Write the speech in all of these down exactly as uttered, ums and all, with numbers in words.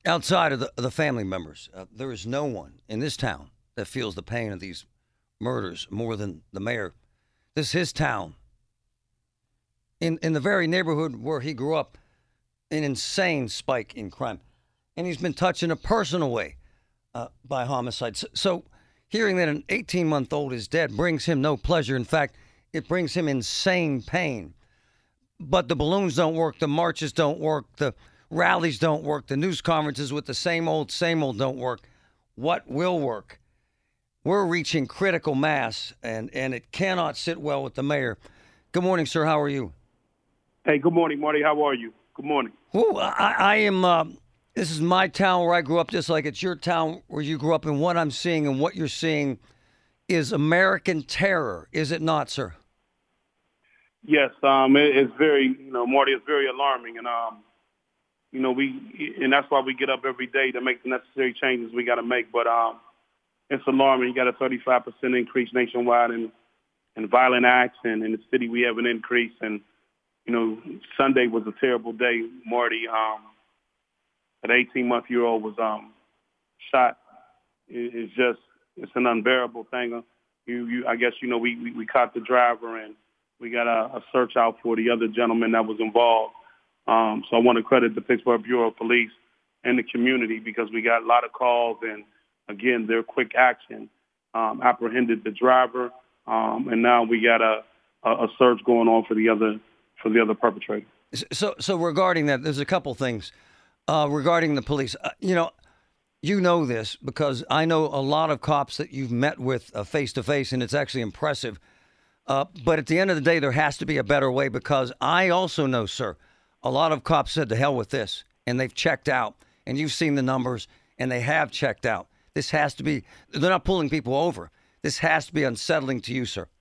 Outside of the, the family members, uh, there is no one in this town that feels the pain of these murders more than the mayor. This is his town. In in the very neighborhood where he grew up, an insane spike in crime. And he's been touched in a personal way uh, by homicide. So, so hearing that an eighteen-month-old is dead brings him no pleasure. In fact, it brings him insane pain. But the balloons don't work, the marches don't work, the rallies don't work, the news conferences with the same old, same old don't work. What will work? We're reaching critical mass, and, and it cannot sit well with the mayor. Good morning, sir. How are you? Hey, good morning, Marty. How are you? Good morning. Ooh, I, I am, uh, this is my town where I grew up, just like it's your town where you grew up, and what I'm seeing and what you're seeing is American terror, is it not, sir? Yes, um, it, it's very, you know, Marty, it's very alarming, and um, you know, we, and that's why we get up every day to make the necessary changes we got to make. But um, it's alarming. You got a thirty-five percent increase nationwide in in violent acts, and in the city we have an increase. And you know, Sunday was a terrible day, Marty. Um, an eighteen-month-year-old was um shot. It, it's just, it's an unbearable thing. You, you, I guess you know, we we, we caught the driver, and we got a, a search out for the other gentleman that was involved. Um, so I want to credit the Pittsburgh Bureau of Police and the community, because we got a lot of calls, and again, their quick action um, apprehended the driver, um, and now we got a, a, a search going on for the other for the other perpetrator. So, so regarding that, there's a couple things uh, regarding the police. Uh, you know, you know this because I know a lot of cops that you've met with uh, face to face, and it's actually impressive. Uh, but at the end of the day, there has to be a better way, because I also know, sir, a lot of cops said to hell with this, and they've checked out. And you've seen the numbers, and they have checked out. This has to be, they're not pulling people over. This has to be unsettling to you, sir.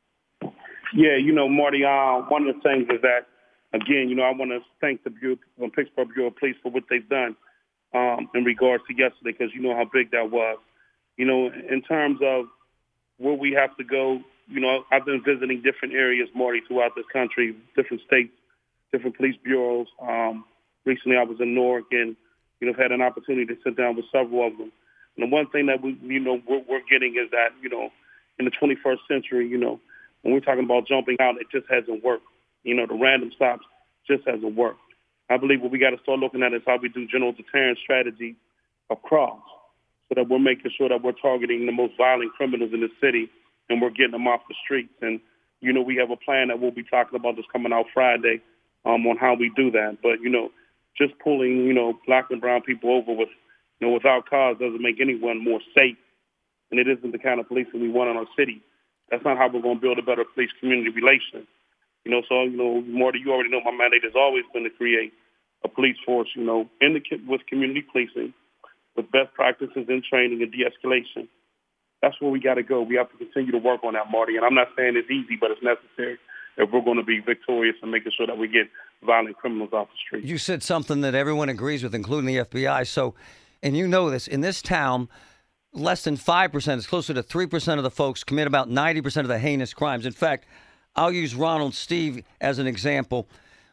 Yeah, you know, Marty, uh, one of the things is that, again, you know, I want to thank the Bureau, the Pittsburgh Bureau of Police for what they've done um, in regards to yesterday, because you know how big that was. You know, in terms of where we have to go, you know, I've been visiting different areas, Marty, throughout this country, different states, different police bureaus. Um, recently I was in Newark, and, you know, I've had an opportunity to sit down with several of them. And the one thing that we, you know, we're, we're getting is that, you know, in the twenty-first century, you know, when we're talking about jumping out, it just hasn't worked. You know, the random stops just hasn't worked. I believe what we got to start looking at is how we do general deterrence strategy across, so that we're making sure that we're targeting the most violent criminals in the city, and we're getting them off the streets. And, you know, we have a plan that we'll be talking about this coming out Friday um, on how we do that. But, you know, just pulling, you know, black and brown people over with, you know, without cause doesn't make anyone more safe. And it isn't the kind of policing we want in our city. That's not how we're going to build a better police-community relation. You know, so, you know, Marty, you already know my mandate has always been to create a police force, you know, in the, with community policing, with best practices in training and de-escalation. That's where we got to go. We have to continue to work on that, Marty. And I'm not saying it's easy, but it's necessary if we're going to be victorious and making sure that we get violent criminals off the street. You said something that everyone agrees with, including the F B I. So, and you know this, in this town, less than five percent, it's closer to three percent of the folks commit about ninety percent of the heinous crimes. In fact, I'll use Ronald Steve as an example.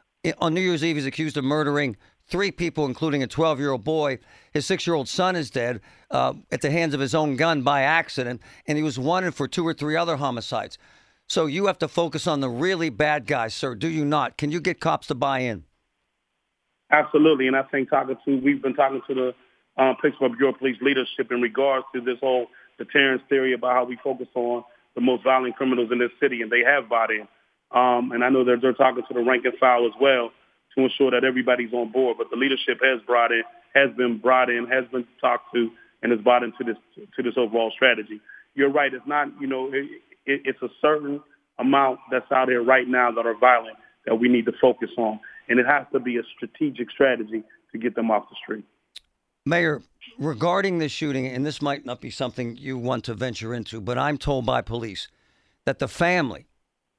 On New Year's Eve, he's accused of murdering three people, including a twelve-year-old boy. His six-year-old son is dead uh, at the hands of his own gun by accident, and he was wanted for two or three other homicides. So you have to focus on the really bad guys, sir, do you not? Can you get cops to buy in? Absolutely, and I think talking to, we've been talking to the uh, Pittsburgh Bureau of Police leadership in regards to this whole deterrence theory about how we focus on the most violent criminals in this city, and they have bought in. Um, and I know that they're talking to the rank and file as well to ensure that everybody's on board. But the leadership has brought in, has been brought in, has been talked to, and has bought into this to this overall strategy. You're right. It's not, you know, it, it, it's a certain amount that's out here right now that are violent that we need to focus on. And it has to be a strategic strategy to get them off the street. Mayor, regarding this shooting, and this might not be something you want to venture into, but I'm told by police that the family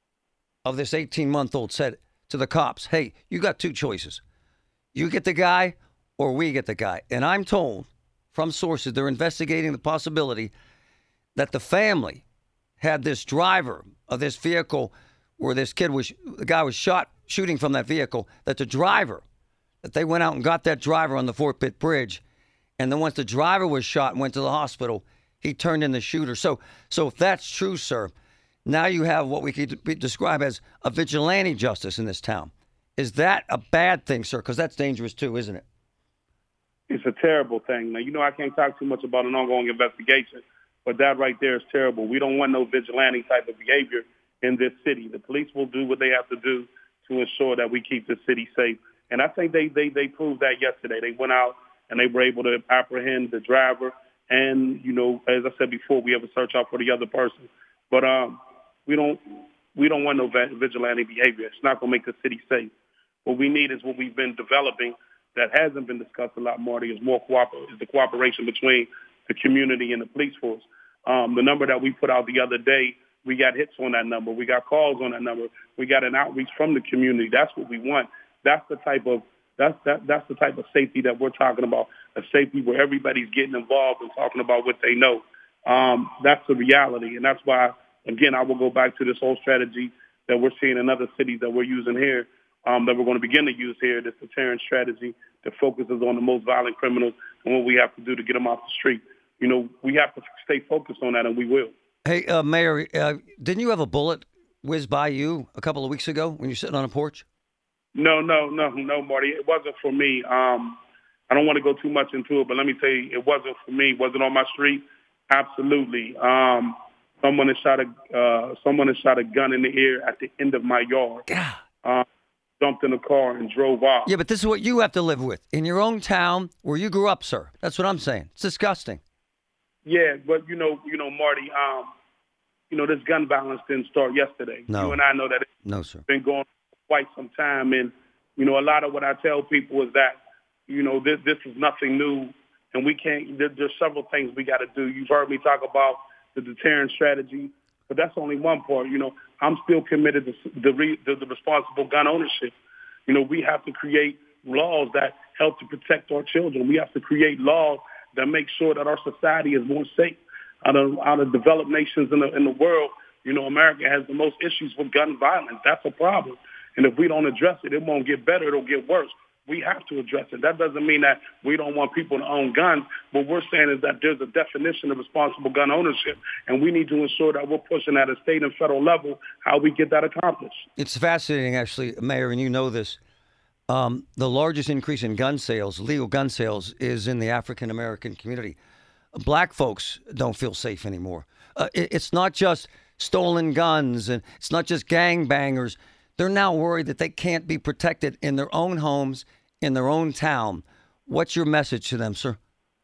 of this eighteen-month-old said to the cops, hey, you got two choices. You get the guy or we get the guy. And I'm told from sources they're investigating the possibility that the family had this driver of this vehicle where this kid was, the guy was shot shooting from that vehicle, that the driver that they went out and got that driver on the Fort Pitt Bridge, and then once the driver was shot and went to the hospital, he turned in the shooter. So, so if that's true, sir, now you have what we could be- describe as a vigilante justice in this town. Is that a bad thing, sir? Because that's dangerous too, isn't it? It's a terrible thing. Now, you know I can't talk too much about an ongoing investigation, but that right there is terrible. We don't want no vigilante type of behavior in this city. The police will do what they have to do to ensure that we keep the city safe. And I think they, they, they proved that yesterday. They went out and they were able to apprehend the driver. And, you know, as I said before, we have a search out for the other person. But um, we don't we don't want no vigilante behavior. It's not going to make the city safe. What we need is what we've been developing that hasn't been discussed a lot, Marty, is more cooper- is the cooperation between the community and the police force. Um, the number that we put out the other day, we got hits on that number. We got calls on that number. We got an outreach from the community. That's what we want. That's the type of that's that that's the type of safety that we're talking about. A safety where everybody's getting involved and talking about what they know. Um, that's the reality, and that's why, again, I will go back to this whole strategy that we're seeing in other cities that we're using here, um, that we're going to begin to use here. This deterrent strategy that focuses on the most violent criminals and what we have to do to get them off the street. You know, we have to stay focused on that, and we will. Hey, uh, Mayor, uh, didn't you have a bullet whiz by you a couple of weeks ago when you're sitting on a porch? No, no, no, no, Marty. It wasn't for me. Um, I don't want to go too much into it, but let me tell you, it wasn't for me. Was it on my street? Absolutely. Um, someone has shot a uh, someone has shot a gun in the air at the end of my yard. God. Uh, jumped in the car and drove off. Yeah, but this is what you have to live with in your own town where you grew up, sir. That's what I'm saying. It's disgusting. Yeah, but you know, you know, Marty. Um, you know, this gun violence didn't start yesterday. No. You and I know that it's no, sir. been going on for quite some time, and you know, a lot of what I tell people is that, you know, this this is nothing new, and we can't. There, there's several things we got to do. You've heard me talk about the deterrent strategy, but that's only one part. You know, I'm still committed to the, re, the, the responsible gun ownership. You know, we have to create laws that help to protect our children. We have to create laws that make sure that our society is more safe. Out of out of developed nations in the in the world, you know, America has the most issues with gun violence. That's a problem. And if we don't address it, it won't get better. It'll get worse. We have to address it. That doesn't mean that we don't want people to own guns. What we're saying is that there's a definition of responsible gun ownership, and we need to ensure that we're pushing at a state and federal level how we get that accomplished. It's fascinating, actually, Mayor, and you know this. Um, the largest increase in gun sales, legal gun sales, is in the African-American community. Black folks don't feel safe anymore. Uh, it, it's not just stolen guns, and it's not just gangbangers. They're now worried that they can't be protected in their own homes, in their own town. What's your message to them, sir?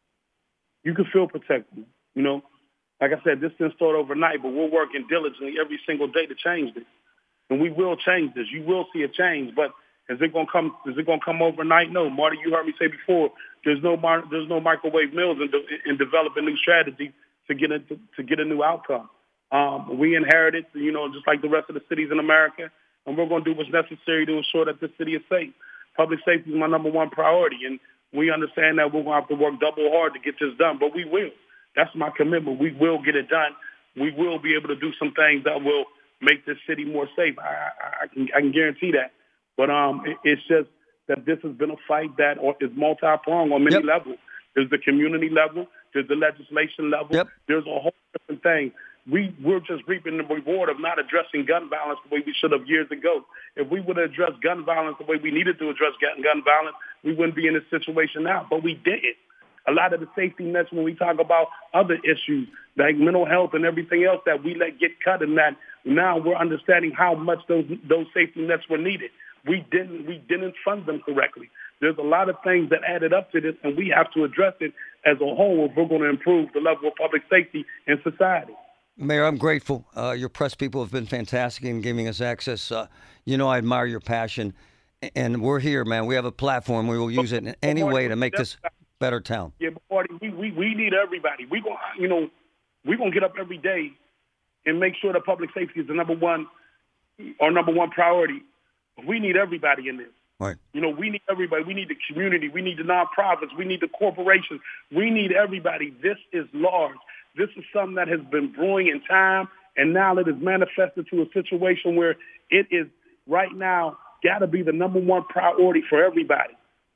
You can feel protected. You know, like I said, this didn't start overnight, but we're working diligently every single day to change this. And we will change this. You will see a change, but is it gonna come? Is it gonna come overnight? No, Marty. You heard me say before. There's no there's no microwave meals in, de- in developing new strategies to get a, to, to get a new outcome. Um, we inherited, you know, just like the rest of the cities in America, and we're going to do what's necessary to ensure that this city is safe. Public safety is my number one priority, and we understand that we're going to have to work double hard to get this done, but we will. That's my commitment. We will get it done. We will be able to do some things that will make this city more safe. I, I, I can I can guarantee that. But um, it, it's just that this has been a fight that is multi-pronged on many Yep. levels. There's the community level. There's the legislation level. Yep. There's a whole different thing. We, we're just reaping the reward of not addressing gun violence the way we should have years ago. If we would have addressed gun violence the way we needed to address gun, gun violence, we wouldn't be in this situation now. But we didn't. A lot of the safety nets when we talk about other issues like mental health and everything else that we let get cut, and that now we're understanding how much those those safety nets were needed. We didn't we didn't fund them correctly. There's a lot of things that added up to this, and we have to address it as a whole if we're going to improve the level of public safety in society. Mayor, I'm grateful. Uh, your press people have been fantastic in giving us access. Uh, you know, I admire your passion, and we're here, man. We have a platform. We will use it in any way to make this a better town. Yeah, but Marty, we, we, we need everybody. We going you know, we're gonna get up every day and make sure that public safety is the number one, our number one priority. We need everybody in this. Right. You know, we need everybody. We need the community. We need the nonprofits. We need the corporations. We need everybody. This is large. This is something that has been brewing in time, and now it is manifested to a situation where it is right now got to be the number one priority for everybody.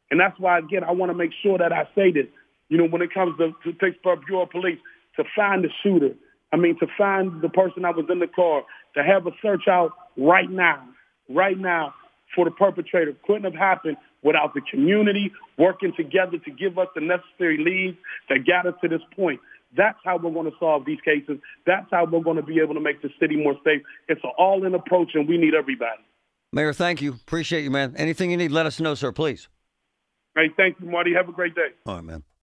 And that's why, again, I want to make sure that I say this, you know, when it comes to, to Pittsburgh Bureau of Police, to find the shooter, I mean, to find the person that was in the car, to have a search out right now, right now for the perpetrator couldn't have happened without the community working together to give us the necessary leads that got us to this point. That's how we're going to solve these cases. That's how we're going to be able to make the city more safe. It's an all-in approach, and we need everybody. Mayor, thank you. Appreciate you, man. Anything you need, let us know, sir, please. Hey, thank you, Marty. Have a great day. All right, man.